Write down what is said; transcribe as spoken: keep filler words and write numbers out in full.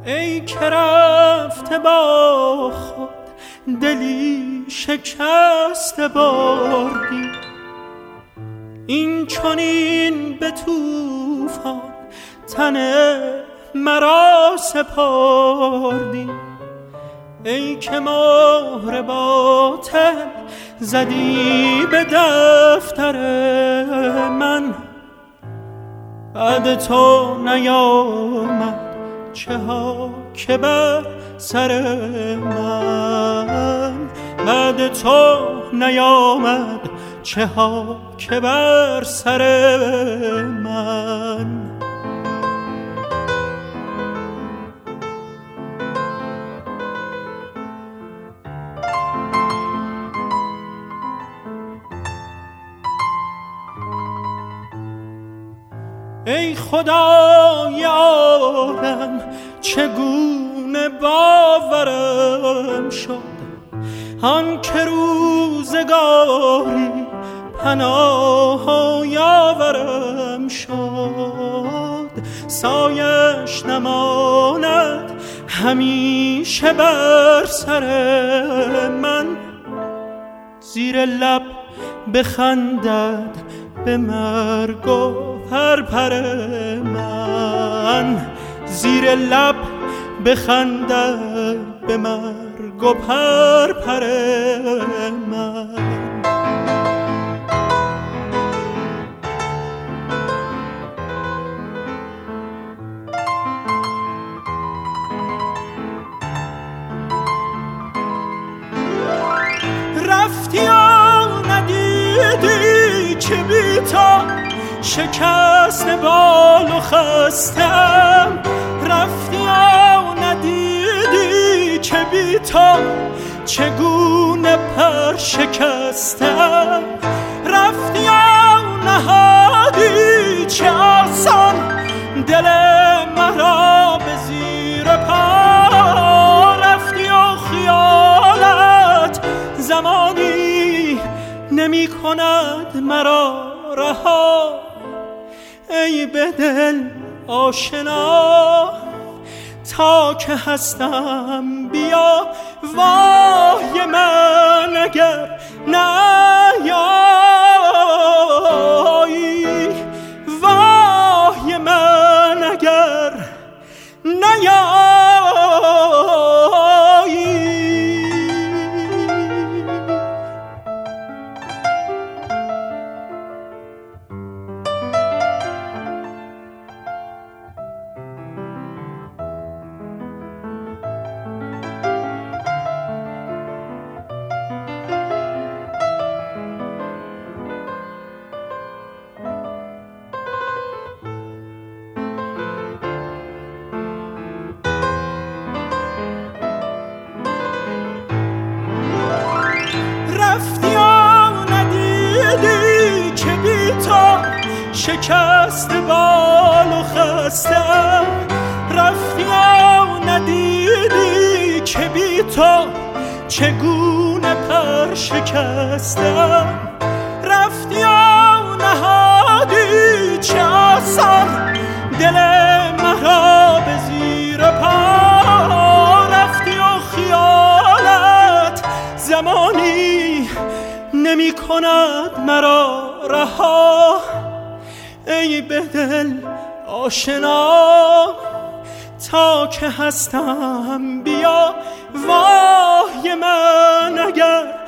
ای که رفته با خود دلی شکسته بردی، این چنین به طوفان تن مرا سپردی. ای که مهر باطل زدی به دفتر من، بعد تو نیامد چه ها که بر سر من، بعد تو نیامد چه ها که بر سر من. ای خدای عالم چگونه باورم شد، آن که روزگاری پناه یاورم شد. سایش نماند همیشه بر سر من، زیر لب بخندد به مرگ و پرپر من، زیر لب بخندد به مرگ و پرپر من. رفتی و ندیدی که بی تو شکست بال و خستم، رفتی و ندیدی که بی تو چگونه پر شکستم، رفتی و نهادی چه آسان دل مرا به زیر پا، رفتی و خیالت زمانی نمی کند مرا رها. ای به دل آشنا تا که هستم بیا، وای من اگر نیایی، وای من اگر نیایی. شکست بال و خستم، رفتی و ندیدی که بی تو چگونه پر شکستم، رفتی و نهادی چه آسان دل مرا به زیر پا، رفتی و خیالت زمانی نمی کند مرا رها. ای به دل آشنا تا که هستم بیا، وای من اگر